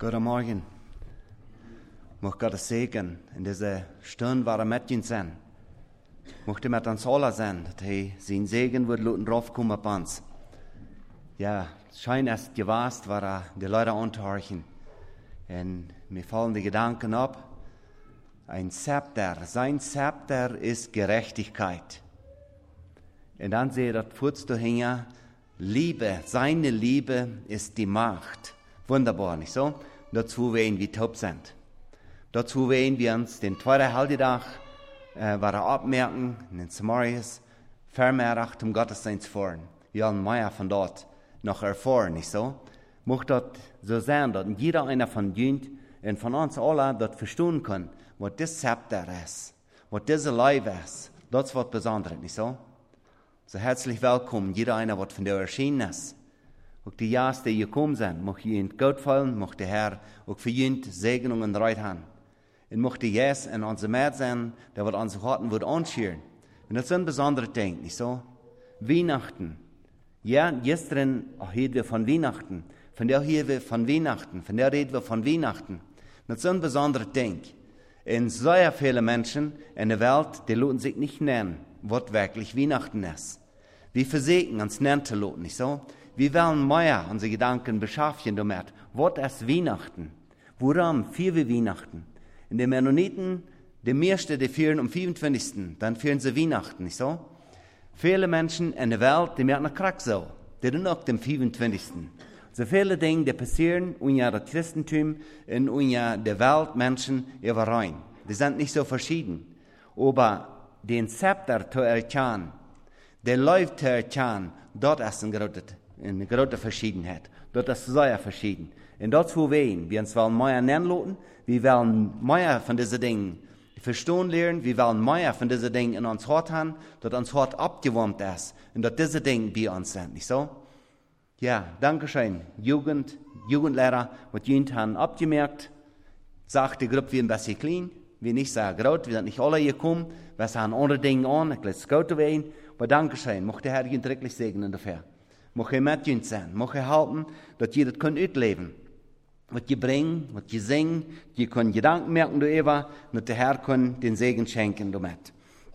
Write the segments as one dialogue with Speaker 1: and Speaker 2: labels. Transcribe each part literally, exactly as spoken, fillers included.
Speaker 1: Guten Morgen. Mocht Gottes Segen in dieser Stunde war er mit uns sein. Mocht er mit uns alle sein, dass er sein Segen wird luten draufkommen auf uns. Ja, scheint erst gewasst, war er die Leute anzuhorchen. Und mir fallen die Gedanken ab. Ein Zepter, sein Zepter ist Gerechtigkeit. Und dann sehe ich das kurz dahinter, Liebe, seine Liebe ist die Macht. Wunderbar, nicht so? Dazu wir wie taub sind. Dazu wir wir uns den zweiten Halbtag äh, war abmerken, in den Samarias, vermehrt um Gottesdienst fahren. Wir haben mehr von dort noch erfahren, nicht so? Muss das so sein, dass jeder einer von uns und von uns alle das verstehen kann, was das Zepter ist, was diese Leib ist. Das ist was Besonderes, nicht so? So herzlich willkommen, jeder einer, was von dir erschienen ist. Auch die Jahre, die gekommen sind, möchte ich Ihnen Gott fallen, möchte der Herr auch für Ihnen Segnungen reit haben. Und möchte Jesus in unser März sein, der wird unsere Harten wird anschieren. Und das sind besondere Dinge, nicht so? Weihnachten. Ja, gestern reden wir von Weihnachten. Von der hier wir von Weihnachten. Von der reden wir von Weihnachten. Das sind besondere Dinge. Und sehr viele Menschen in der Welt, die lassen sich nicht nennen, was wirklich Weihnachten ist. Wir versuchen uns nennen zu lassen, nicht so? Wir wollen mehr unsere Gedanken beschaffen damit. Was ist Weihnachten? Worum feiern wir Weihnachten? In den Mennoniten, die meisten, die feiern am vierundzwanzigsten Dann feiern sie Weihnachten, nicht so? Viele Menschen in der Welt, die merken krank so. Die tun auch am vierundzwanzigsten So viele Dinge, die passieren unter das Christentum und unter der Welt Menschen überein. Die sind nicht so verschieden. Aber den Zepter zu erkennen, der läuft zu erkennen, dort ist ein großer eine große Verschiedenheit. Dort ist sehr verschieden. Und dort wo wir wir uns wollen mehr nennen lassen, wir wollen mehr von diesen Dingen verstehen lernen, wir wollen mehr von diesen Dingen in uns Hort haben, dass uns Hort abgewärmt ist und dass diese Dinge bei uns sind, nicht so? Ja, danke schön. Jugend, Jugendlehrer, was Jugend haben abgemerkt, sagt die Gruppe, wir ein bisschen klein, wir nicht sehr groß, wir sind nicht alle gekommen, wir haben andere Dinge an, ich lasse es gut werden, aber danke schön, möchte der Herr Ihnen wirklich segnen dafür. Mocht er mit uns sein, mocht er helfen, dass ihr das könnt ausleben. Was ihr bringt, was ihr singt, ihr könnt Gedanken merken darüber, und der Herr kann den Segen schenken damit.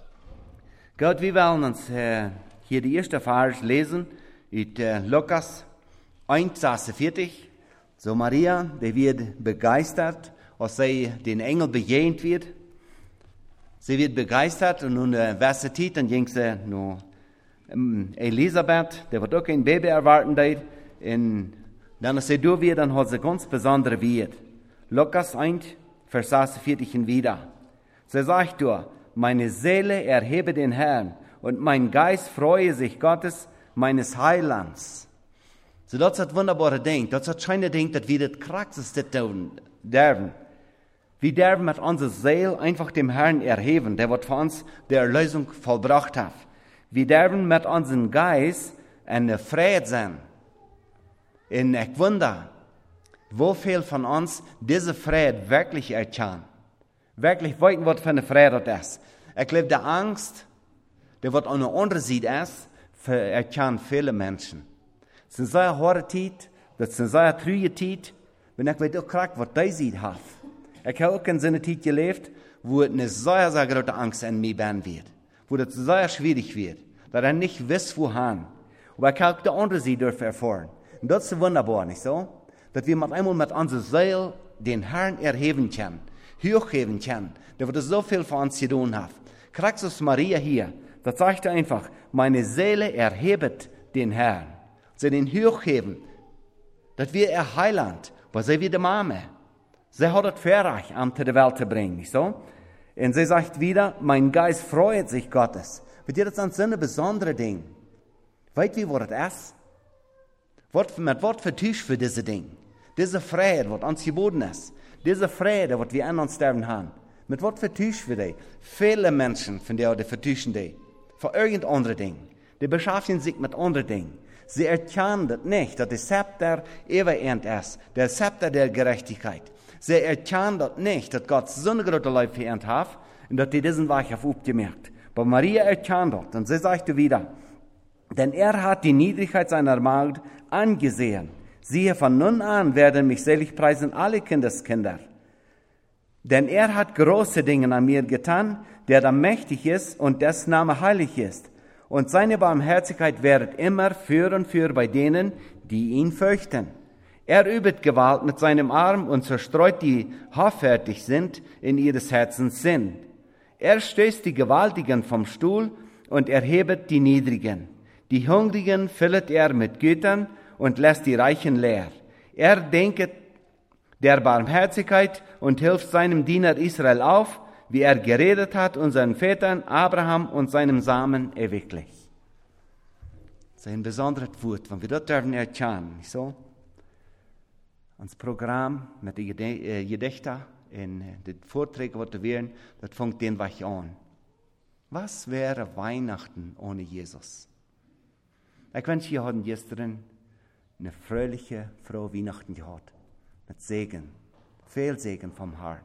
Speaker 1: Gott, wir wollen uns äh, hier die erste Vers lesen, in äh, Lukas eins sechsundvierzig. So Maria, die wird begeistert, als sie den Engel begegnet wird. Sie wird begeistert und nun äh, welche Zeit, dann ging sie nur Elisabeth, der wird auch ein Baby erwarten, und dann ist sie durch, dann hat sie ganz besondere Wert. Lukas eins, Vers sechsundvierzig wieder. Sie sagt durch, meine Seele erhebe den Herrn, und mein Geist freue sich Gottes, meines Heilands. So, das ist ein wunderbares Ding, das ist ein schönes Ding, dass wir das Kraxeste tun dürfen. Wir dürfen mit unserer Seele einfach dem Herrn erheben, der wird für uns die Erlösung vollbracht hat. Wir dürfen mit unserem Geist eine Freiheit sein. Und ich wundere, wo viel von uns diese Freiheit wirklich erkennen. Wirklich wissen, was für eine Freiheit das ist. Ich glaube, die Angst, die was an der anderen Seite ist, erkennen viele Menschen. Es ist eine sehr harte Zeit, das ist eine sehr trüge Zeit, wenn ich auch kriege, was die Seite hat. Ich habe auch in so einer Zeit gelebt, wo eine sehr, sehr große Angst in mir werden wird. Wo das sehr schwierig wird, dass er nicht weiß, wohin. Aber ich habe auch die andere Seite dürfen erfahren. Und das ist wunderbar, nicht so? Dass wir mit einmal mit unserer Seele den Herrn erheben können, hochheben können, der wird so viel für uns zu tun hat. Christus Maria hier, das sagt er einfach, meine Seele erhebt den Herrn. Sie den hochheben, dass wir ihr Heiland, weil sie wie die Mama. Sie hat das Verrecht, um zu der Welt zu bringen, nicht so? Und sie sagt wieder, mein Geist freut sich Gottes. Wird ihr das an so ein besonderes Ding? Weißt du, was das ist? Was, mit was vertust für diese Dinge? Diese Freiheit, was uns geboten ist. Diese Freiheit, was wir an uns sterben haben. Mit was vertust für die? Viele Menschen von der, die vertuschen die. Für irgendein andere Ding. Die beschäftigen sich mit anderen Dingen. Sie erkennen das nicht, dass der Zepter ewigend ist. Der Zepter der Gerechtigkeit. Sie erkennen das nicht, dass Gott so eine große Leib verehrt hat und dass die diesen Weg auf aufgemerkt. Aber Maria erkennt das und sie sagte wieder, denn er hat die Niedrigkeit seiner Magd angesehen. Siehe, von nun an werden mich selig preisen alle Kindeskinder. Denn er hat große Dinge an mir getan, der da mächtig ist und dessen Name heilig ist. Und seine Barmherzigkeit währet immer für und für bei denen, die ihn fürchten. Er übet Gewalt mit seinem Arm und zerstreut die hoffärtig sind in ihres Herzens Sinn. Er stößt die Gewaltigen vom Stuhl und erhebet die Niedrigen. Die Hungrigen füllet er mit Gütern und lässt die Reichen leer. Er denket der Barmherzigkeit und hilft seinem Diener Israel auf, wie er geredet hat unseren Vätern Abraham und seinem Samen ewiglich. Das ist ein besonderes Wort, wenn wir das dürfen erkennen, nicht so? Ons Programm mit den Gedichten und den Vorträgen, die wir werden, das fängt den Weg an. Was wäre Weihnachten ohne Jesus? Ich wünsche, ihr habt gestern eine fröhliche, frohe Weihnachten gehabt. Mit Segen, viel Segen vom Herrn.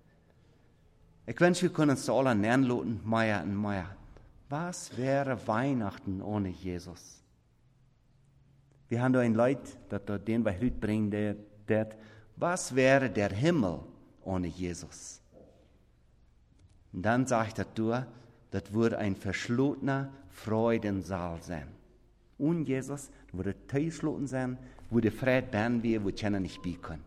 Speaker 1: Ich wünsche, wir können uns alle lernen, mehr und mehr. Was wäre Weihnachten ohne Jesus? Wir haben da ein Leid, das den bei heute bringt, der, der, was wäre der Himmel ohne Jesus? Und dann sage ich dazu, das würde ein verschlossener Freudensaal sein. Ohne Jesus würde verschlossen sein, würde Frieden werden wir, wo wir nicht bei können.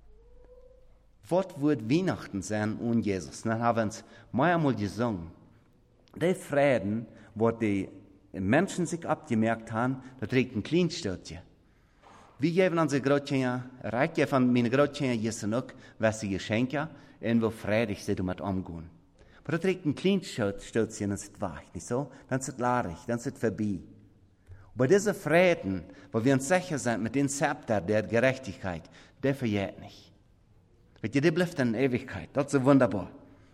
Speaker 1: Was wird Weihnachten sein ohne Jesus? Dann haben wir uns mehrmals gesungen. Der Frieden, wo die Menschen sich abgemerkt haben, das trägt ein Kleinstückchen. Wir geben unsere Großkinder, reicht von meinen Großkinder jetzt noch, was sie Geschenke, und wo freudig sie damit umgehen. Aber das trägt ein Kleinstückchen, das ist wahr, nicht so? Dann ist es laarig, dann ist es vorbei. Aber dieser Frieden, wo wir uns sicher sind mit dem Zepter der Gerechtigkeit, der verjährt nicht. Weil die bleibt in Ewigkeit. Das ist so wunderbar.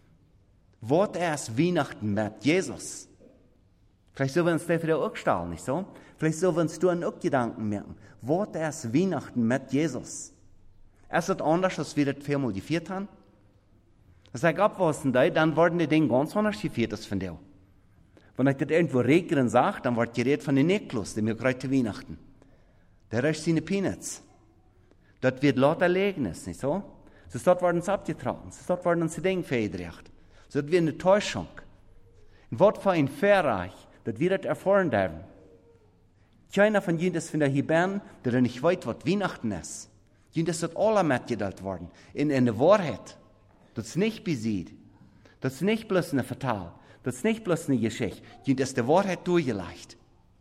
Speaker 1: Was ist Weihnachten mit Jesus? Vielleicht sollen wir uns dafür auch stellen, nicht so? Vielleicht sollen wir uns da auch Gedanken merken. Was ist Weihnachten mit Jesus? Ist das anders, als wir das viermal gefeiert haben? Das sage ich abwasen, dann werden die Dinge ganz anders gefeiert als von dir. Wenn ich das irgendwo regnen sage, dann wird geredet von den Niklaus, dem wir heute Weihnachten. Der röscht seine Peanuts. Das wird lauter Erlebnis, nicht so? So dort werden sie abgetragen, so dort werden sie Dinge verhindert. So das wird eine Täuschung. Und was für ein Verreich, dass wir das erfahren dürfen. Keiner von ihnen ist von der Hebern, der nicht weiß, was Weihnachten ist. Ihnen ist das alle mitgeteilt worden. In eine Wahrheit. Das ist nicht besiegt. Das ist nicht bloß eine Vertal. Das ist nicht bloß eine Geschichte. Ihnen ist die Wahrheit durchgelegt.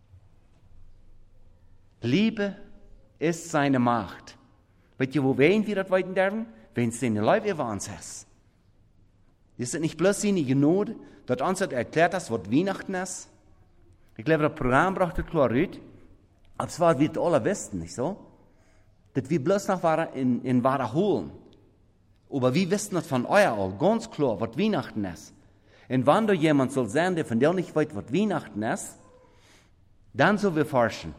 Speaker 1: Liebe ist seine Macht. Weißt ihr, wo wen wir das weiten dürfen? Wenn es seine Leib über uns ist. Ist es nicht bloß seine Gnade, dass uns das erklärt hat, was Weihnachten ist? Ich glaube, das Programm braucht das klar raus. Aber es war, wie wir alle wissen, nicht so? Dass wir bloß noch in, in Ware holen. Aber wir wissen das von euch all ganz klar, was Weihnachten ist. Und wenn da jemand soll sein, der von dir nicht weiß, was Weihnachten ist, dann sollen wir forschen.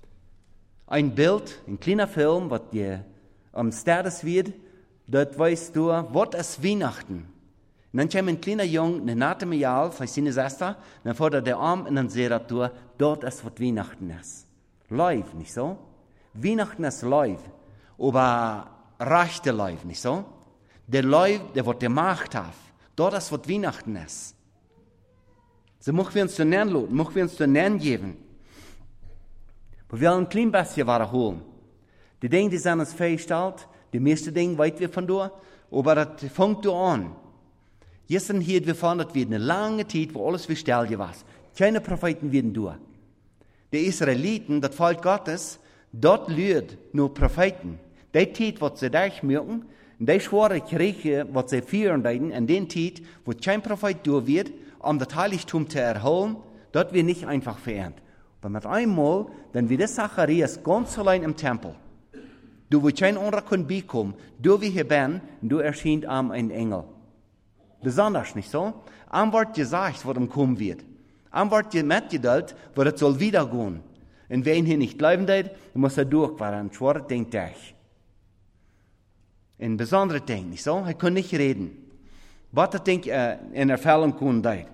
Speaker 1: Ein Bild, ein kleiner Film, was dir am Status wird, dort weißt du, was ist Weihnachten? Und dann kommt ein kleiner Junge, eine Nate Mial, von seiner Schwester, dann fordert er Arm und dann sagt er, dort ist, was Weihnachten ist. Live, nicht so? Weihnachten ist live, aber rechte live, nicht so? Der live, der was der Macht hat, dort ist, was Weihnachten ist. So möchten wir uns zu nennen lassen, möchten wir uns zu nennen geben. Aber wir wollen ein klein bisschen holen. Die Dinge, die sind uns festgestellt, die meisten Dinge weit wir von da, aber das fängt da an. Gestern hier wir fahren, das wird eine lange Zeit, wo alles wie still war. Keine Propheten werden da. Die Israeliten, das Volk Gottes, dort lügt nur Propheten. Die Zeit, was sie durchmücken, die schwere Kriege, was sie führen werden, in den Zeit, wo kein Prophet da wird, um das Heiligtum zu erholen, dort wird nicht einfach verehrt. Aber mit einmal, dann wird Zacharias ganz allein im Tempel. Du, wo kein anderer kann beikommen, du wie hier bin, du erschien am ein Engel. Besonders, nicht so? Am wird gesagt, was ihm kommen wird. Am wird mitgeteilt, wo das soll wiedergehen. Und wer hier nicht bleiben darf, muss er durch, weil er ein schweres Ding durch. Ein besonderes Ding, nicht so? Er kann nicht reden. Was das Ding äh, in Erfüllung kommen darf.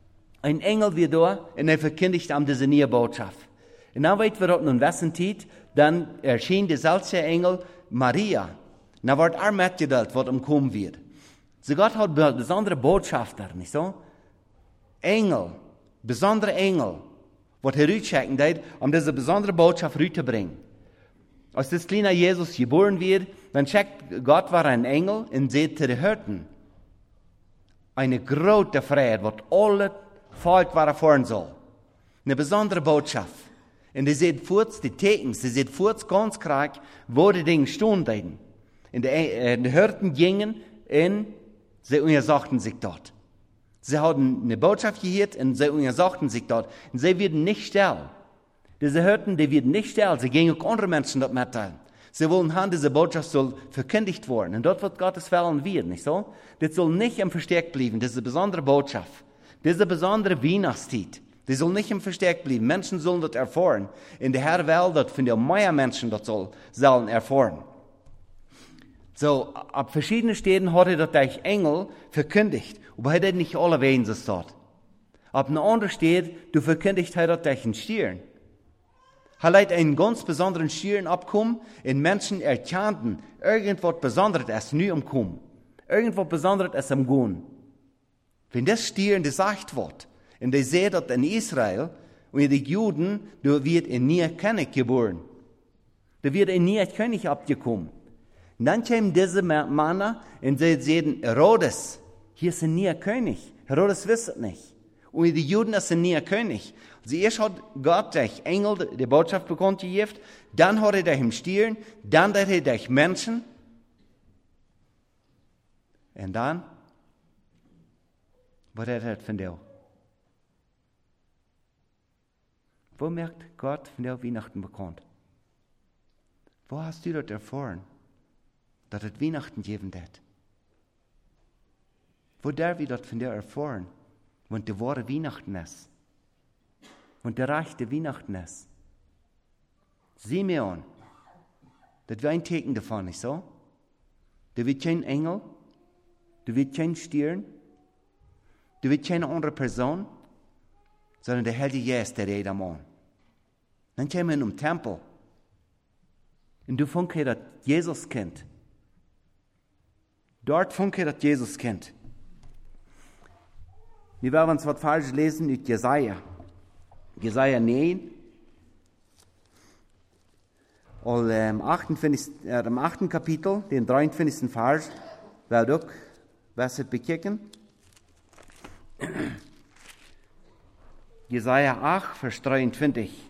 Speaker 1: Ein Engel wird da und er verkündigt am diese neue Botschaft. Und dann weit wir dort nun wissen, dann erschien der seltsame Engel Maria. Na wird er mitgeteilt, was umkommen wird. So Gott hat besondere Botschafter, nicht so? Engel, besondere Engel, was herausschicken wird, um diese besondere Botschaft rüberzubringen. Als das kleine Jesus geboren wird, dann schickt Gott war ein Engel und sagt zu den Hirten, eine große Freude, was alle Volk war erfahren soll. Eine besondere Botschaft. Und die sieht kurz die Theken, sie sieht kurz ganz krank, wo die Dinge stunden. Und die, äh, die Hirten gingen und sie untersuchten sich dort. Sie hatten eine Botschaft gehört und sie untersuchten sich dort. Und sie werden nicht still. Diese Hirten, die werden nicht still. Sie gingen auch andere Menschen dort mitteilen. Sie wollen haben, diese Botschaft soll verkündigt werden. Und dort wird Gottes Willen werden, nicht so? Das soll nicht im Versteck bleiben, diese besondere Botschaft. Diese besondere Weihnachtszeit. Die soll nicht im Versteck bleiben. Menschen sollen das erfahren. In der Herr Welt, dort von der mehr Menschen das soll, sollen erfahren. So, ab verschiedenen Städten hat er das durch Engel verkündigt. Aber er hat nicht alle Wegen so dort. Ab einer anderen Stadt, du verkündigt er das durch einen Stier. Er leidt einen ganz besonderen Stier abkommen, und Menschen erkannten, irgendwas Besonderes ist nie umkommen. Irgendwas Besonderes ist am Gehen. Wenn das Stier gesagt wird, und die sehen das in Israel, und die Juden, da wird ein neuer König geboren. Da wird ein neuer König abgekommen. Und dann kamen diese Männer und sie sehen, Herodes, hier ist ein neuer König. Herodes wisst es nicht. Und die Juden ist ein neuer König. Also erst hat Gott durch Engel die Botschaft bekannt gegeben, dann hat er durch den Stier, dann hat er durch Menschen. Und dann, was hat er von dir? Wo merkt Gott von der Weihnachten bekannt? Wo hast du das erfahren, dass es Weihnachten geben wird? Wo darf ich das von dir erfahren, wenn der wahre Weihnachten ist? Wenn der rechte Weihnachten ist? Simeon, das war ein Teken davon, nicht so? Da wird kein Engel, da wird kein Stier, da wird keine andere Person, sondern der Heilige Geist, der redet am Mann. Dann kommen wir in den Tempel. Und du funke das Jesuskind. Dort funke das Jesuskind. Wir werden uns was falsch lesen mit Jesaja. Jesaja neun. Und im achten, äh, im achten Kapitel, den dreiundfünfzigsten Vers, weil du was es bekicken. Jesaja acht, Vers dreiundfünfzig.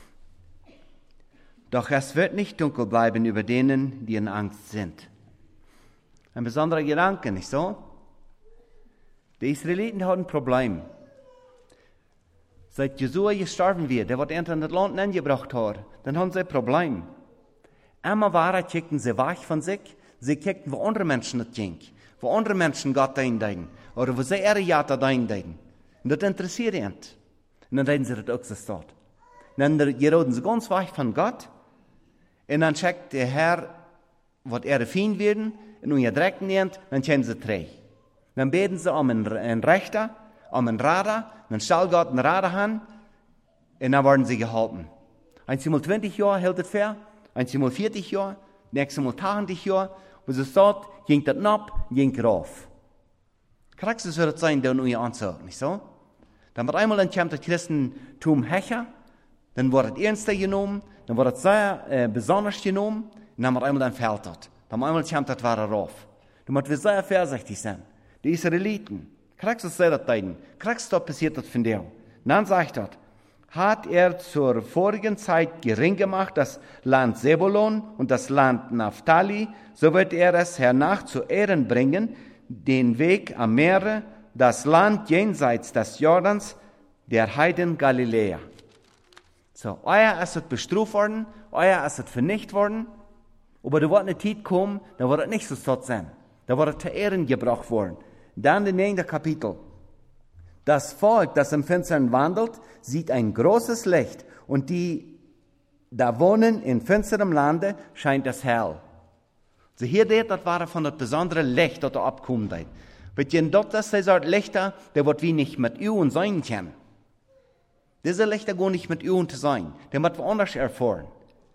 Speaker 1: Doch es wird nicht dunkel bleiben über denen, die in Angst sind. Ein besonderer Gedanke, nicht so? Die Israeliten hatten ein Problem. Seit Jesua gestorben wird, der was er in das Land angebracht hat, dann haben sie ein Problem. Immer weiter kickten sie weg von sich, sie kickten, wo andere Menschen das ging, wo andere Menschen Gott eindenken, oder wo sie ihre Jahre eindenken. Und das interessiert ihn. Und dann reden sie das auch so dort. Dann geraten sie ganz weg von Gott, und dann checkt der Herr, was er fein werden, und wenn ihr Dreck nehmt, dann kommen sie drei. Dann beten sie um einen, einen Richter, um einen Radar, dann stellt Gott einen Radar an, und dann werden sie gehalten. Einmal zwanzig Jahre hält es fair, einmal vierzig Jahre, nächstes Mal achtzig Jahre, wo sie sagt, ging das ab, ging rauf. Kriegst du, soll das sein, dann ihr Anzug, nicht so? Dann wird einmal dann kommt das Christentum hecher, dann wird das Ernste genommen, dann wird das sehr äh, besonders genommen, und dann wird einmal dann fällt das. Dann einmal kommt das wahre rauf. Du musst sehr vorsichtig sein. Die Israeliten, kriegst du sehr das Deiden, kriegst du, passiert das von dir. Und dann sagt das, hat er zur vorigen Zeit gering gemacht, das Land Zebulon und das Land Naphtali, so wird er es hernach zu Ehren bringen, den Weg am Meere, das Land jenseits des Jordans, der Heiden Galiläa. So, euer ist es bestraft worden, euer ist es vernichtet worden, aber da wird eine Zeit kommen, da wird es nicht so dort sein. Da wird es zu Ehren gebracht worden. Dann im neunten Kapitel. Das Volk, das im Finstern wandelt, sieht ein großes Licht, und die da wohnen in finsterem Lande, scheint das hell. So hier steht, das war von das besondere Licht, das da abkommt. Weil ihr dort, das ist das Lichter, der wird wie nicht mit ihr und sein können. Diese Lichter gehen nicht mit ihr und sein. Der wird woanders erfahren.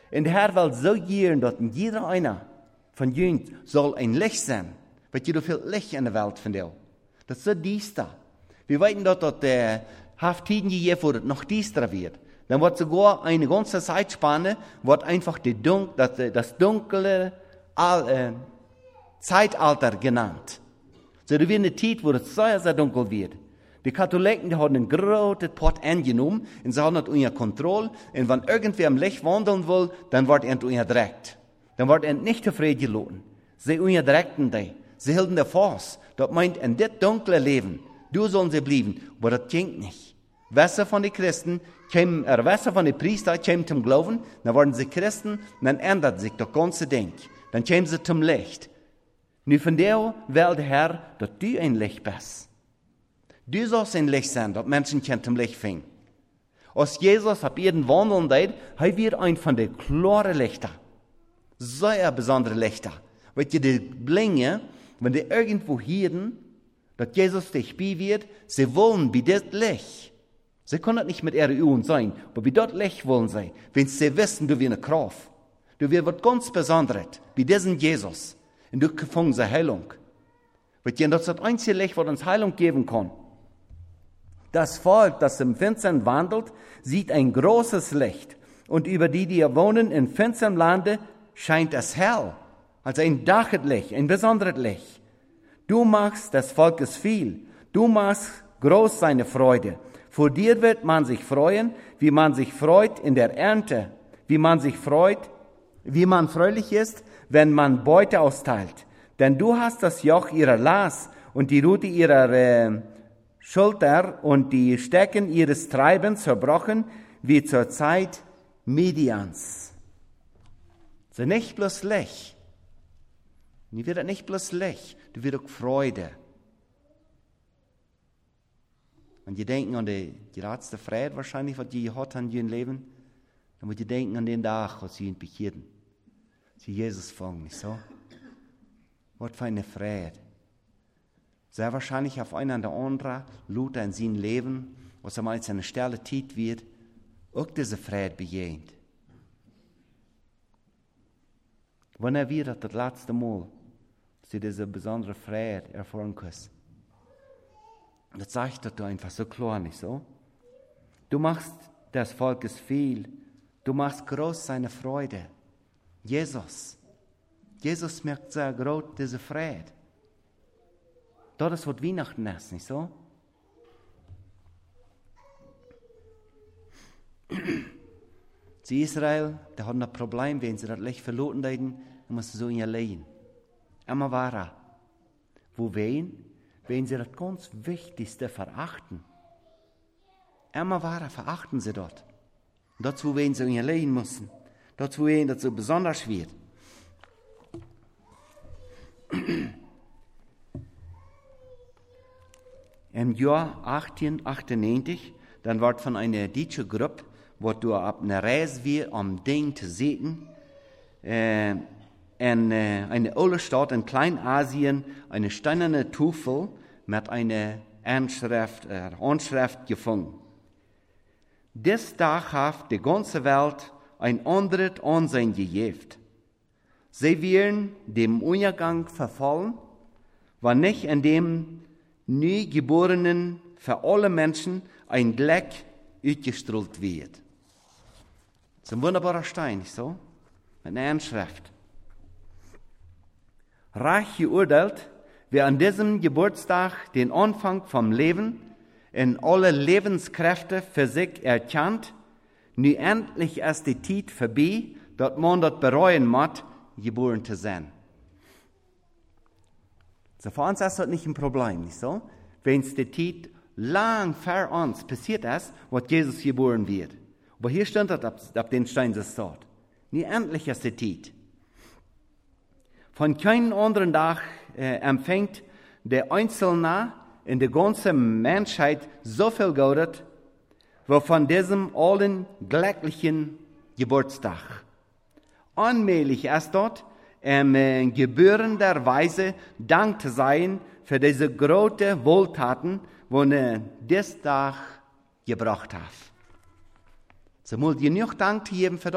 Speaker 1: Und der Herr will so gern, dass jeder einer von uns soll ein Licht sein. Weil je viel Licht in der Welt von dir. Das ist so düster. Wir wissen, dass das äh, Hafttiden gegeben wo es noch düsterer wird. Dann wird sogar eine ganze Zeitspanne, wird einfach die Dun das, das dunkle All, äh, Zeitalter genannt. So, da wird eine Zeit, wo es sehr, sehr dunkel wird. Die Katholiken, die haben einen großen Pott angenommen und sie haben das unter Kontrolle. Und wenn irgendwer im Licht wandeln will, dann wird er unterdrückt. Dann wird er nicht zufrieden gelassen. Sie unterdrückten die. Sie hielten der Fass. Das meint, in das dunkle Leben, du sollen sie bleiben. Aber das ging nicht. Wasser von den Christen, kämen, äh, Wasser von den Priestern kämen zum Glauben, dann wurden sie Christen, dann ändert sich das ganze Ding. Dann kämen sie zum Licht. Nu von der will der Herr, dass du ein Licht bist. Du sollst ein Licht sein, dass Menschen zum Licht finden. Als Jesus auf ihren Wandeln deed, er wird ein von den klaren Lichter. Sehr besondere Lichter. Weil die, die Blinge, wenn die irgendwo hören, dass Jesus dich bei wird, sie wollen bei das Licht. Sie können nicht mit ihren Augen sein, aber bei das Licht wollen sie, wenn sie wissen, du wirst eine Kraft. Du wirst was ganz Besonderes, bei diesem Jesus. Und du findest eine Heilung. Weil das ist das einzige Licht, was uns Heilung geben kann. Das Volk, das im Finstern wandelt, sieht ein großes Licht. Und über die, die wohnen in finsterem Lande, scheint es hell. Als ein Dachlicht, ein besonderes Licht. Du machst des Volkes viel. Du machst groß seine Freude. Vor dir wird man sich freuen, wie man sich freut in der Ernte. Wie man sich freut, wie man fröhlich ist, wenn man Beute austeilt. Denn du hast das Joch ihrer Last und die Rute ihrer äh, Schulter und die Stecken ihres Treibens zerbrochen, wie zur Zeit Midians. So nicht bloß Licht. Du wirst nicht bloß Licht, du wirst auch Freude. Und je denken an die, die letzte Freude wahrscheinlich, was die hat an ihrem Leben, dann muss je denken an den Tag, als sie ihn bekehrten. Sie Jesus fangen, nicht so? Was für eine Freude. Sehr wahrscheinlich auf einen oder anderen Luther in seinem Leben, was er mal in seiner Stelle Zeit wird, auch diese Freude begegnet. Wann er wieder das letzte Mal, dass du diese besondere Freude erfahren kannst. Das zeigt das du einfach so klar, nicht so? Du machst des Volkes viel, du machst groß seine Freude. Jesus. Jesus merkt sehr groß diese Freude. Das ist, was Weihnachten ist, nicht so? Die Israel, die haben ein Problem, wenn sie das Licht verloren haben, dann müssen sie so in ihr Leben. Immer wahrer. Wo wen? Wenn sie das ganz Wichtigste verachten. Immer wahrer verachten sie dort. Und dazu, wenn sie in ihr Leben müssen. Dazu, wenn das so besonders wird. Im Jahr achtzehnhundertachtundneunzig, dann wird von einer deutschen Gruppe, wo du ab einer Reise wir am Ding zu sehen, äh, in äh, eine alte Stadt in Kleinasien, eine steinerne Tafel mit einer Anschrift, äh, Anschrift gefunden. Dies Tag hat die ganze Welt ein anderes Ansehen gegeben. Sie werden dem Untergang verfallen, wenn nicht in dem Neugeborenen für alle Menschen ein Glück ausgestrahlt wird. Das ist ein wunderbarer Stein, nicht so? Mit einer Anschrift. Reich geurteilt, wer an diesem Geburtstag den Anfang vom Leben in alle Lebenskräfte für sich erkannt, nu endlich ist die Zeit vorbei, dass man das bereuen muss, geboren zu sein. So für uns ist das nicht ein Problem, nicht so? Wenn es die Zeit lang vor uns passiert ist, was Jesus geboren wird. Aber hier stand das ab, ab den Stein des Tod. Nie endlich ist die Zeit. Von keinem anderen Tag äh, empfängt der Einzelne in der ganzen Menschheit so viel Gutes, wie von diesem allen glücklichen Geburtstag. Allmählich ist dort in äh, gebührender Weise Dank zu sein für diese großen Wohltaten, die er diesen Tag gebracht hat. So muss genug Dank geben für dort,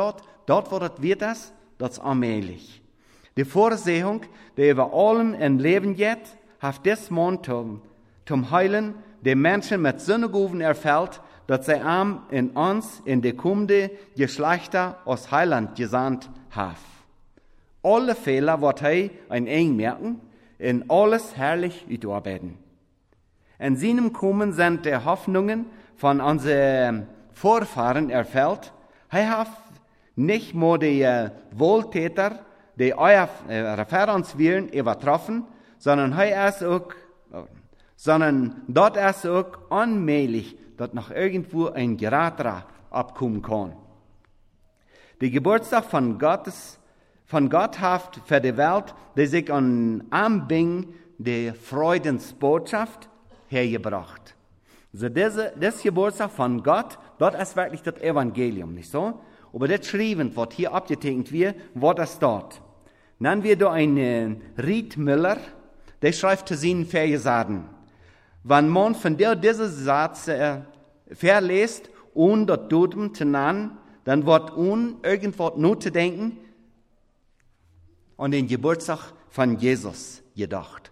Speaker 1: dort wo das wird das, das ist allmählich. Die Vorsehung, die über allem im Leben geht, hat des Mond zum, zum Heilen der Menschen mit Sündegoven erfällt, dass sie am in uns in die kommende Geschlechter aus Heiland gesandt hat. Alle Fehler wird er ein eng merken, in alles herrlich überarbeiten. In seinem Kommen sind die Hoffnungen von unseren Vorfahren erfüllt. Er hat nicht nur die Wohltäter, die euer Referenzwillen übertroffen, sondern er ist auch, sondern dort ist auch unmöglich, dass noch irgendwo ein geraderer abkommen kann. Der Geburtstag von Gottes, von Gott hat für die Welt, die sich an Anbing der Freudensbotschaft hergebracht. Also diese, das Geburtstag von Gott, dort ist wirklich das Evangelium, nicht so? Aber das Schreiben, was hier abgetekent wird, was das dort. Dann wird da ein äh, Ried Müller, der schreibt zu seinen Versaden. Wenn man von der diesen Satz äh, verlässt und das Totem zu nennen, dann wird un irgendwas nur zu denken an den Geburtstag von Jesus gedacht.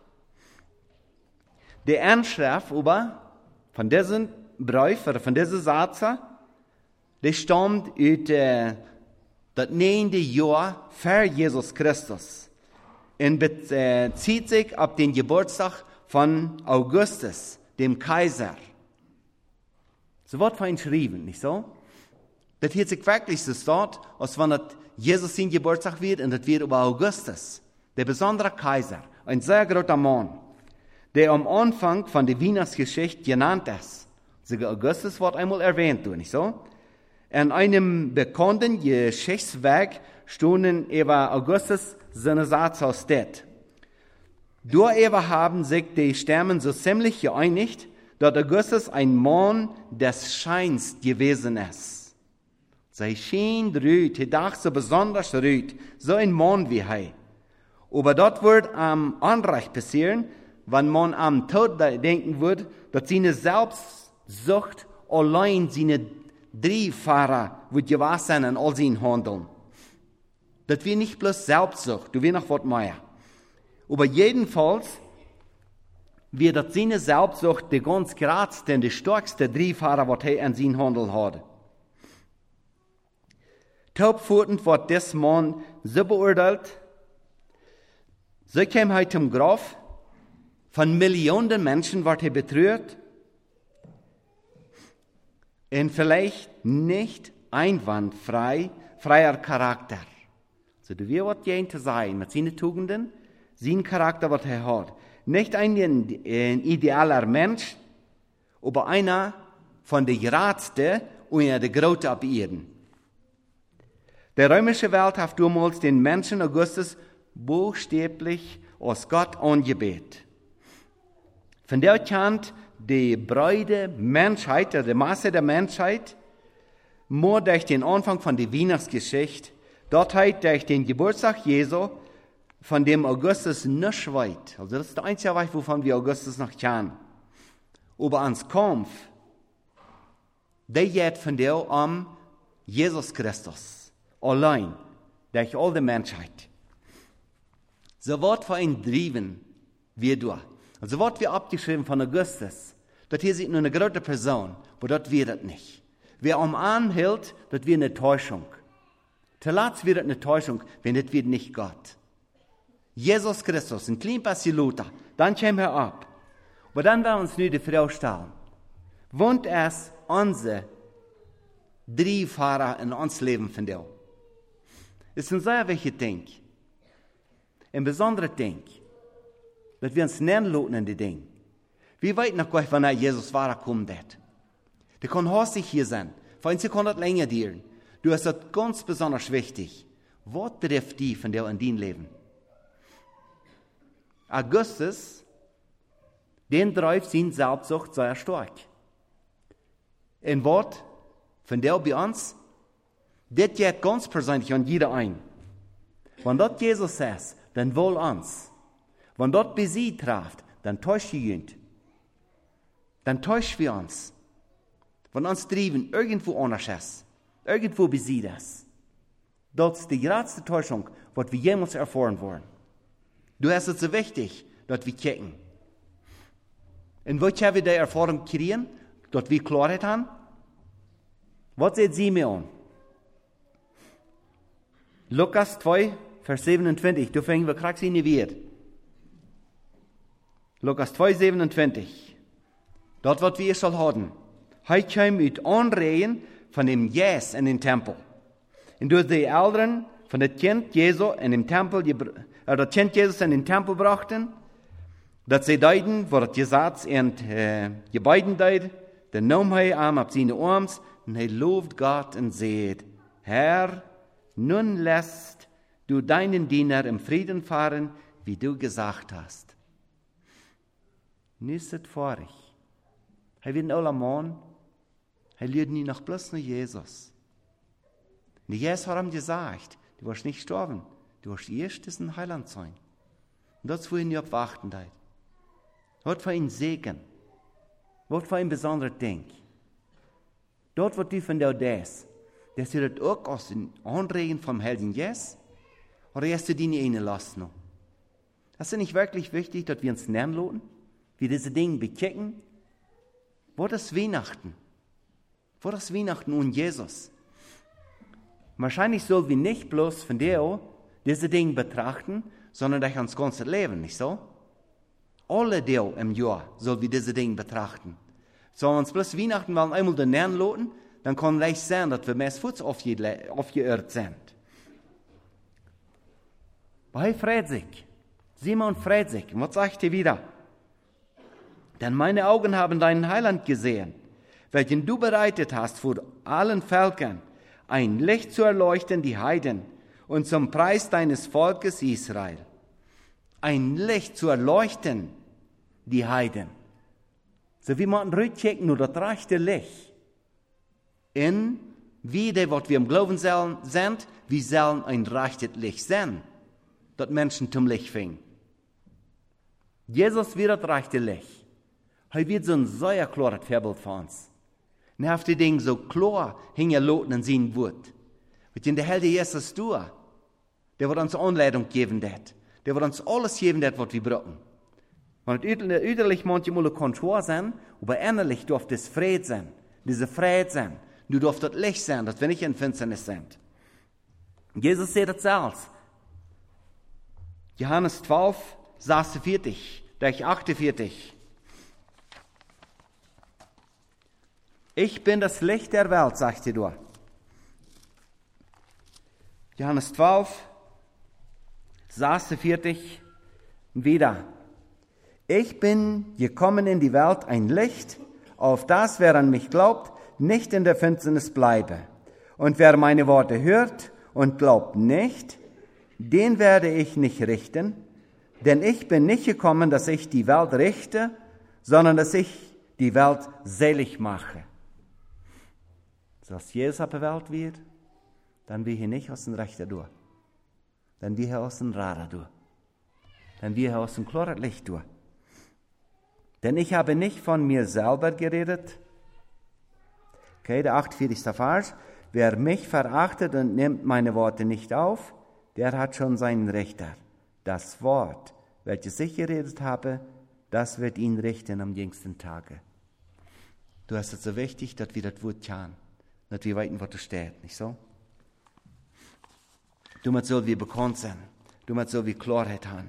Speaker 1: Der Anschrift über von diesem Brief oder von diesem Satz, der stammt aus äh, das neunte Jahr vor Jesus Christus und bezieht sich auf den Geburtstag von Augustus, dem Kaiser. So wird von ihm geschrieben, nicht so? Das hier sich wirklich so dort, als wenn das Jesus sein Geburtstag wird, und das wird über Augustus, der besondere Kaiser, ein sehr großer Mann, der am Anfang von der Weihnachtsgeschichte genannt ist. Sogar Augustus wird einmal erwähnt, nicht so? In einem bekannten Geschichtswerk stunden über Augustus seine Satz aus steht. Darüber haben sich die Stimmen so ziemlich geeinigt, dass Augustus ein Mann des Scheins gewesen ist. Sein Schein rüht, er dachte so besonders rüht, so ein Mann wie er. Aber dort wird am Unrecht passieren, wenn man am Tod denken wird, dass seine Selbstsucht allein seine Driefahrer wird gewahr sein in all seinen Handeln. Das wird nicht bloß Selbstsucht, du wirst noch was mehr. Aber jedenfalls wird das seine Selbstsucht die ganz geradste und die stärkste Driefahrer, was er an seinen Handel hat. Taubfurtend wird des Mann so beurteilt, so kam er zum Grab, von Millionen Menschen wird er betrüht, und vielleicht nicht einwandfrei, freier Charakter. So, du wirst jemand sein, mit seinen Tugenden, sein Charakter, was er hat. Nicht ein, ein idealer Mensch, aber einer von den geradsten und der Grote auf Erden. Die römische Welt hat damals den Menschen Augustus buchstäblich aus Gott angebetet. Von der Kant die breite Menschheit, die Masse der Menschheit, nur durch den Anfang von der Weihnachtsgeschichte, dort halt durch den Geburtstag Jesu, von dem Augustus nicht weit. Also das ist der einzige Weg, wovon wir Augustus noch kennen. Aber ans Kampf, der geht von der um Jesus Christus, allein, durch all die Menschheit. So wird für ihn drieben, wie du. Also wird wir abgeschrieben von Augustus, dass hier sieht nur eine große Person, aber dort wird das nicht. Wer um anhält, das wird eine Täuschung. Zuletzt wird das eine Täuschung, wenn das wird nicht Gott. Jesus Christus, ein klein bisschen Luther, dann kommen wir ab. Aber dann werden uns nur die Frage stellen, wohnt es unsere Driefahrer in uns Leben von dir? Es ist ein sehr wichtiges Ding. Ein besonderes Ding. Dass wir uns nennen lassen in die Dinge. Wie weit noch gleich, wenn er Jesus war, kommt das? Der kann hastig hier sein. Für uns kann das länger dauern. Du hast das ganz besonders wichtig. Was trifft die von dir in dein Leben? Augustus, den treibt seine Selbstsucht sehr stark. Ein Wort von der bei uns, das geht ganz persönlich an jeder ein. Wenn dort Jesus ist, dann wohl uns. Wenn dort bei sie trifft, dann täuscht die Jüngst. Dann täuscht wir uns. Wenn uns trieben irgendwo anders ist, irgendwo bei sie das. Das ist die größte Täuschung, was wir jemals erfahren wollen. Du hast es so wichtig, dass wir kicken. Und was haben wir die Erfahrung kriegen, dass wir Klarheit haben? Was sagt sie mir an? Lukas zwei, Vers siebenundzwanzig, du fängst wir krass in die Welt. Lukas zwei, siebenundzwanzig. Dort, was wir soll haben. Hij kwam uit aanrijden van dem Jes in den Tempel. Und durch die Eltern von dem Kind Jesu in den Tempel, äh, das Kind Jesus in den Tempel brachten, dass sie deuten, wo das Gesetz und äh, die beiden deut, dann nahm er am auf seine Arms und er lobt Gott und sagt, Herr, nun lässt du deinen Diener im Frieden fahren, wie du gesagt hast. Nicht ist vorig. Er wird ein aller Mann, er lebt nie noch bloß nur Jesus. Und Jesus hat ihm gesagt, du wirst nicht sterben, du wirst erst ein Heiland sein. Und das wollen wir auf warten. Was für ein Segen, was für ein besonderes Ding. Dort, wo du von der das, dass du das auch aus den Anregen vom Helden Jesus, oder hast du die nicht reinlassen? Das ist nicht wirklich wichtig, dass wir uns lernen lassen, wie diese Dinge bekicken. Wo das Weihnachten? Wo das Weihnachten und Jesus? Wahrscheinlich sollen wir nicht bloß von der diese Dinge betrachten, sondern durch uns ganzes Leben, nicht so? Alle die im Jahr sollen wir diese Dinge betrachten. Sollen wir uns bloß Weihnachten wollen einmal den Lernen lassen, dann kann leicht sein, dass wir mehr Fuß aufgeirrt sind. Bei freut sich. Simon freut sich. Was sagt er wieder? Denn meine Augen haben deinen Heiland gesehen, welchen du bereitet hast vor allen Völkern, ein Licht zu erleuchten die Heiden und zum Preis deines Volkes Israel. Ein Licht zu erleuchten die Heiden. So wie man rückchecken, nur das rechte Licht. In wie die, was wir im Glauben sind, wir sollen ein rechtes Licht sein, dass Menschen zum Licht fingen. Jesus wird das rechte Licht. Er wird so ein sehr klares Vorbild für uns. Und er hat die Dinge so klar hingeloten in seinem Wort. Und in der Helde Jesus du, der wird uns Anleitung geben, der wird uns alles geben, was wir brauchen. Und äußerlich manchmal kann schwer sein, aber innerlich darf das Fried sein, diese Fried sein. Du darfst das Licht sein, dass wir nicht in Finsternis sind. Jesus sagt das selbst. Johannes zwölf, sechsundvierzig, durch achtundvierzig. Ich bin das Licht der Welt, sagt er dort. Johannes zwölf, sechsundvierzig, wieder. Ich bin gekommen in die Welt ein Licht, auf das, wer an mich glaubt, nicht in der Finsternis bleibe. Und wer meine Worte hört und glaubt nicht, den werde ich nicht richten, denn ich bin nicht gekommen, dass ich die Welt richte, sondern dass ich die Welt selig mache. Dass Jesus auf der Welt wird, dann wir hier nicht aus dem Rechten durch. Dann wir hier aus dem Radar durch. Dann wir hier aus dem klaren Licht durch. Denn ich habe nicht von mir selber geredet. Okay, der achtundvierzigste Vers. Wer mich verachtet und nimmt meine Worte nicht auf, der hat schon seinen Richter. Das Wort, welches ich geredet habe, das wird ihn richten am jüngsten Tage. Du hast es so wichtig, dass wir das Wort kennen. Dass wir wissen, was da steht, nicht so? Damit soll wir bekannt sein. Damit soll wir Klarheit haben.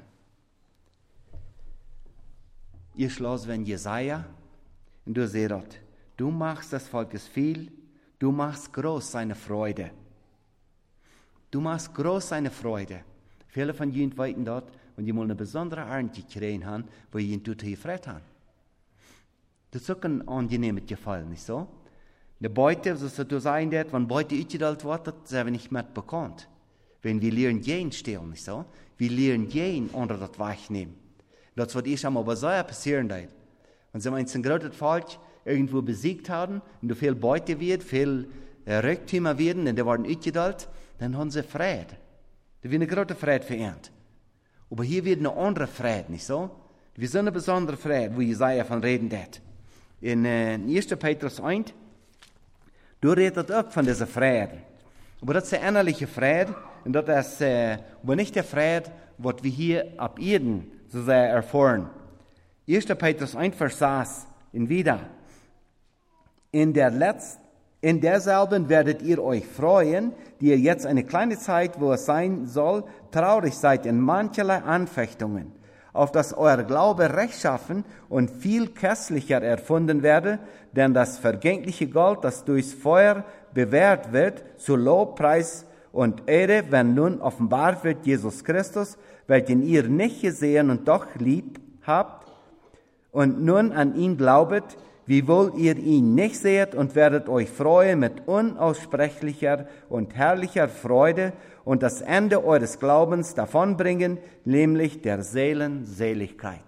Speaker 1: Ihr schloss, wenn Jesaja, und du seht dort, du machst das Volkes viel, du machst groß seine Freude. Du machst groß seine Freude. Viele von ihnen weiten dort, wenn die mal eine besondere Ernte gekriegt haben, wo ihnen tut gefreut haben. Das ist auch ein angenehmes Gefallen, nicht so? Die Beute, so du sagen das, wenn Beute uitgedeelt wird, das sind wir nicht mehr bekannt. Wenn wir lernen jeden stehlen, nicht so? Wir lernen jeden unter das wegnehmen. Das wird ich einmal bei so passieren. Wenn sie ein großes Volk irgendwo besiegt haben, und da viel Beute wird, viel äh, Reichtümer werden, und die werden uitgedeelt, dann haben sie Frieden. Da wird eine große Frieden verehrt. Aber hier wird eine andere Frieden, nicht so? Wir sind eine besondere Frieden, wo Jesaja von reden hat. In äh, ersten Petrus eins, du redet auch von dieser Frieden. Aber das ist der innerliche Friede und das ist äh, aber nicht der Friede, was wir hier ab Erden so sehr erfahren. erster Petrus eins, Vers sechs, in wieder. In der letzten In derselben werdet ihr euch freuen, die ihr jetzt eine kleine Zeit, wo es sein soll, traurig seid in mancherlei Anfechtungen, auf dass euer Glaube rechtschaffen und viel köstlicher erfunden werde, denn das vergängliche Gold, das durchs Feuer bewährt wird, zu Lob, Preis und Ehre, wenn nun offenbart wird Jesus Christus, welchen ihr nicht gesehen und doch lieb habt und nun an ihn glaubet, wiewohl ihr ihn nicht seht, und werdet euch freuen mit unaussprechlicher und herrlicher Freude und das Ende eures Glaubens davonbringen, nämlich der Seelenseligkeit.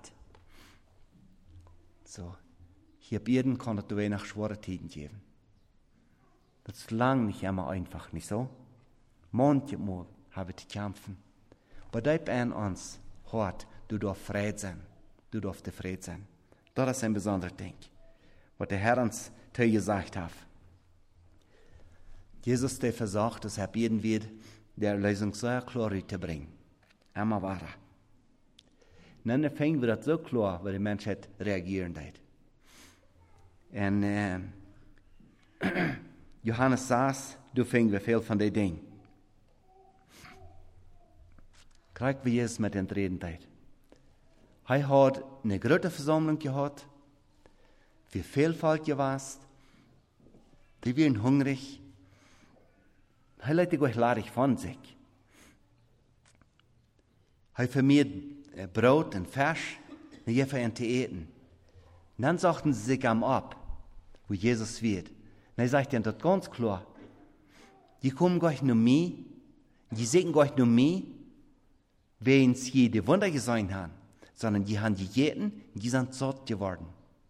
Speaker 1: So, hier auf Erden kann es wenig schwere Tiden geben. Das ist lang nicht immer einfach, nicht so? Manchmal habe ich zu kämpfen. Aber da an uns hart, du darfst Fried sein. Du darfst Fried sein. Das ist ein besonderes Ding, was der Herr uns gesagt hat. Jesus, der versucht, es hat jeden wieder der Lösung sehr klar zu bringen. Einmal war er. Und dann fingen wir das so klar, wie die Menschheit reagieren wird. Und äh, Johannes saß, du fingen wir viel von den Dingen. Kriegt wie Jesus mit den Reden deit. Er hat eine große Versammlung gehabt, wie Vielfalt gewesen, die waren hungrig. Er lässt euch ladig von sich. Er vermehrt Brot und Fisch, und je für ihn zu essen. Und dann sagten sie sich am ab, wo Jesus wird. Und er sagt ihnen das ganz klar. Die kommen gleich nur mir, die sehen gleich nur mir, wenn sie die Wunder gesehen haben, sondern die haben gegessen und die sind satt geworden.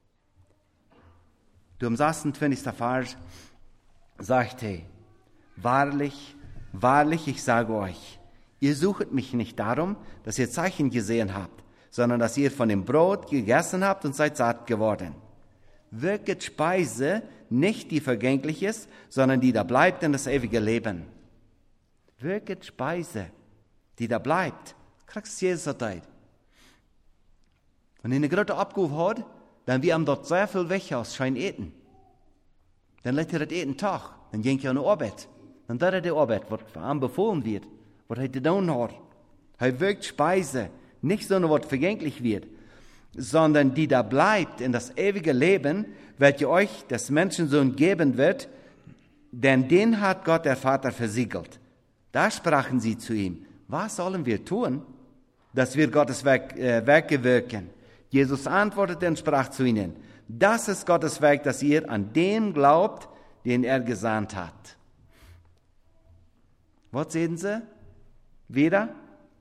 Speaker 1: Du am sechsundzwanzigsten Vers sagt er, wahrlich, wahrlich, ich sage euch, ihr sucht mich nicht darum, dass ihr Zeichen gesehen habt, sondern dass ihr von dem Brot gegessen habt und seid satt geworden. Wirket Speise, nicht die vergänglich ist, sondern die da bleibt in das ewige Leben. Wirket Speise, die da bleibt. Kriegst du Jesus Zeit. Wenn ihr eine große Abgabe hat, dann wir haben dort sehr viel weg aus, schein eten. Dann lässt ihr das eten Tag, dann ging ihr an die Arbeit. Dann da die Arbeit, was für ihn befohlen wird, was er getan hat. Er wirkt Speise, nicht so nur was vergänglich wird, sondern die da bleibt in das ewige Leben, welche euch des Menschensohn geben wird, denn den hat Gott der Vater versiegelt. Da sprachen sie zu ihm, was sollen wir tun, dass wir Gottes Werk, äh, Werke wirken? Jesus antwortete und sprach zu ihnen, das ist Gottes Werk, dass ihr an den glaubt, den er gesandt hat. Was sehen Sie? Wieder?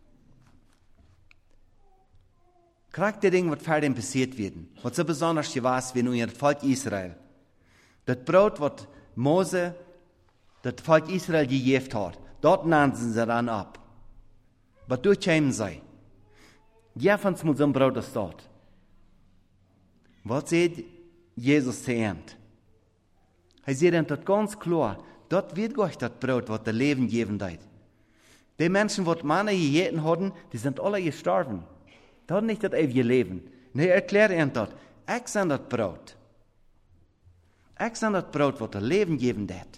Speaker 1: Kriegt ihr Ding, was vor dem passiert wird, was so besonders war, wie in ihr Volk Israel. Das Brot, was Mose, das Volk Israel gegeben hat, dort nannten sie dann ab. Was durchkämen sie? Ja, von so einem Brot ist dort. Was sieht Jesus zu ihm? Er sieht ihm dort ganz klar, dort wird euch das Brot, was das Leben geben wird. Die Menschen, die Manna gegessen hatten, die sind alle gestorben. Die hatten nicht das ewige Leben. Und er erklärt ihnen dort, ich bin das Brot. Ich bin das Brot, was das Leben geben wird.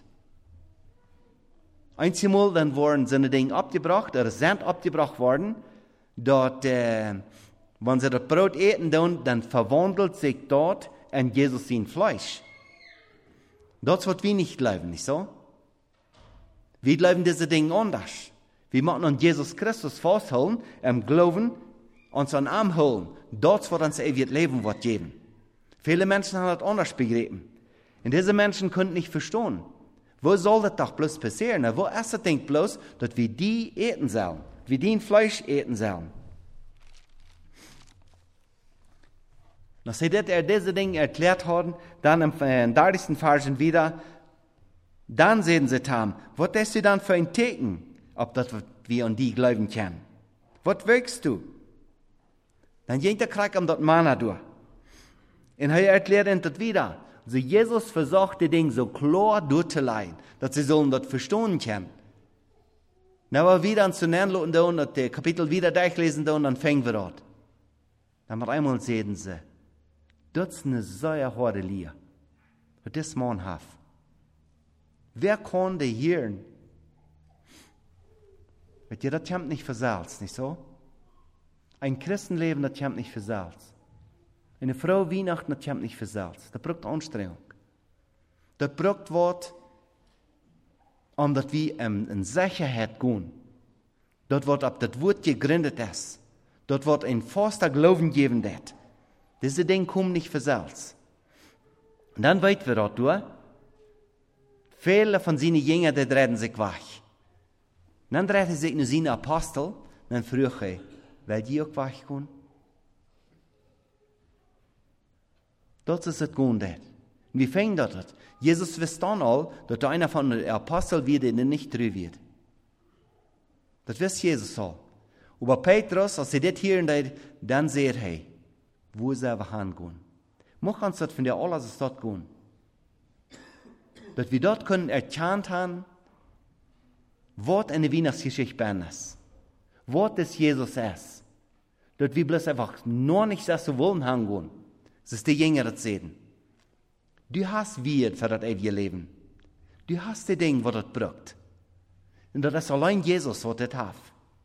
Speaker 1: Einmal dann wurden seine Dinge abgebracht, oder sind abgebracht worden, dort, äh, wenn sie das Brot eten, dann, dann verwandelt sich dort in Jesus sein Fleisch. Das wird wir nicht glauben, nicht so? Wir glauben diese Dinge anders. Wir müssen an Jesus Christus festhalten, im Glauben, uns an Arm holen. Das wird uns ewig Leben wird geben. Viele Menschen haben das anders begriffen. Und diese Menschen können nicht verstehen. Wo soll das doch bloß passieren? Wo ist das Ding bloß, dass wir die eten sollen? Wir die Fleisch eten sollen? Nachdem er diese Dinge erklärt hat, dann im dreißigsten Vers wieder, dann sehen sie tam, was ist du dann für ein Teken, ob das wir an die glauben können? Was wirkst du? Dann geht der Krieg um das Manna durch. Und er erklärt ihnen das wieder. So Jesus versucht die Dinge so klar durchzuleiten, dass sie sollen das verstehen können. Na, aber wieder zu nennen, und dann das Kapitel wieder durchlesen, und dann fangen wir dort. Dann wir einmal sehen sie, das ist eine sehr harte Lehre, was das Mann hat. Wer kann die hören? Weil ihr, das kommt nicht versalzt, nicht so? Ein Christenleben, das kommt nicht versalzt. Eine Frau Weihnachten, das kommt nicht versalzt. Das braucht Anstrengung. Das braucht Wort, um dass wir in Sicherheit gehen. Dort wird ab das Wort gegründet ist. Dort wird ein fester Glauben geben. Dat. Diese Dinge kommen nicht versalzt. Und dann weit wir dort durch. Viele von seinen Jüngern, die drehen sich weg. Und dann drehen sich nur seine Apostel. Und dann frage ich, will die auch weggehen? Das ist das Gute. Und wie fängt das? Jesus wusste dann all, dass einer von den Aposteln wird, der nicht treu wird. Das wusste Jesus all. Aber Petrus, als er das hier und dann sagt er, hey, wo sollen wir hingehen? Muss uns das von der alles dort gehen? Dass wir dort können erkannt haben, was eine Weihnachtsgeschichte ist. Was das Jesus ist. Dass wir bloß einfach nur nicht so wollen hingehen. Das ist die Jünger das sehen. Du hast wir für das ewige Leben. Du hast die Dinge, was das braucht. Und das ist allein Jesus, was das hat.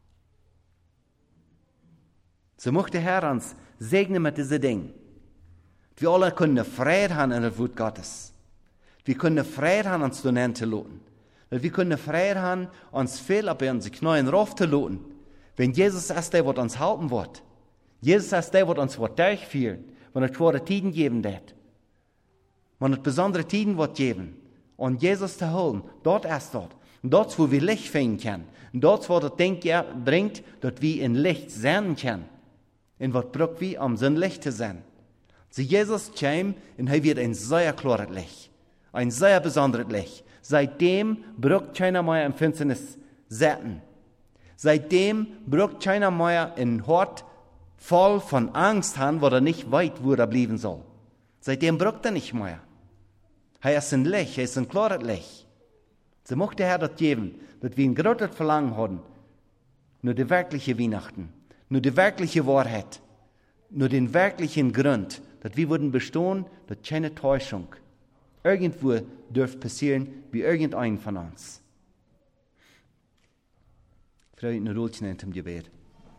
Speaker 1: So möchte der Herr uns segnen mit diesen Dingen. Wir alle können Freude haben in das Wort Gottes. Wir können Freude haben, uns zu nennen zu lassen. Wir können Freude haben, uns viel auf unsere Knien rauf zu lassen. Wenn Jesus ist der, was uns halten wird. Jesus ist der, was uns durchführen. Wenn es schwere Tiden geben wird. Wenn es besondere Tiden wird geben. Und Jesus zu holen, dort ist dort. Und dort, wo wir Licht finden können. Und dort, wo das Ding bringt, dass wir in Licht sehen können. Und was braucht wir, um so ein Licht zu sein? So Jesus kam und er wird ein sehr klares Licht. Ein sehr besonderes Licht. Seitdem braucht keiner mehr im Finsternis sitzen. Seitdem braucht keiner mehr in Hort voll von Angst haben, wo er nicht weit, wo er bleiben soll. Seitdem braucht er nicht mehr. Er ist ein Licht, er ist ein klares Licht. So möchte der Herr das geben, dass wir ein großes Verlangen haben, nur die wirkliche Weihnachten, nur die wirkliche Wahrheit, nur den wirklichen Grund, dass wir würden bestehen, dass keine Täuschung irgendwo dürfte passieren, wie irgendein von uns. Frau, eine Rotchen in dem Gebet.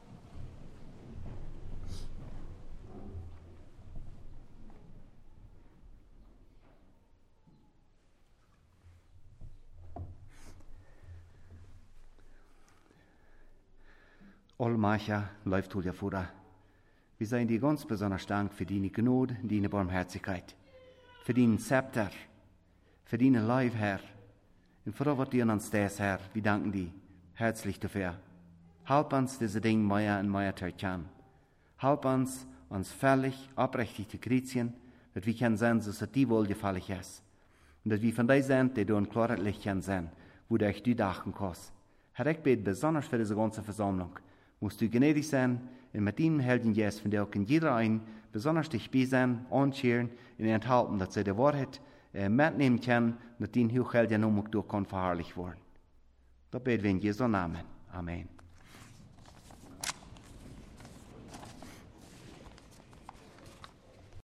Speaker 1: Allmacher läuft hol ja vor. Wir seien dir ganz besonders Dank für deine Gnade, deine Barmherzigkeit, für deinen Zepter, für deine Leib, Herr. Und für was dir an uns das, Herr, wir danken dir herzlich dafür. Halb uns diese Dinge mehr und mehr zu erkennen. Halb uns, uns völlig abrechtigte Chrétien, dass wir können sehen, dass es dir wohlgefällig ist. Und dass wir von dir sind, die du ein klares Licht können sehen, wo du euch die dachten kannst. Herr, ich bete besonders für diese ganze Versammlung. Musst du gnädig sein und mit ihnen helfen, Jesus, von der auch in jeder ein besonders dich bei sein, anscheren und enthalten, dass sie die Wahrheit äh, mitnehmen können, dass ihnen hochhält ja nur durch kann verherrlicht worden. Da beten wir in Jesu Namen. Amen.